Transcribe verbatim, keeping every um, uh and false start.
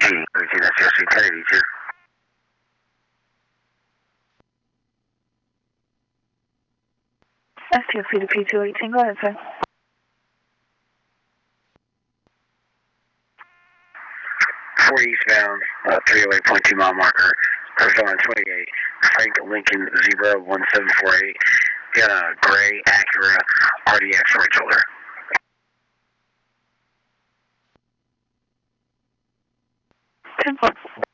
thirteen, that's your ten eighty-two. S T F C to P two eighteen, go ahead, sir. forty eastbound, uh, three oh eight point two mile marker, first line twenty-eight, Frank Lincoln Zebra one seven four eight, got a gray Acura R D X right shoulder. ten four.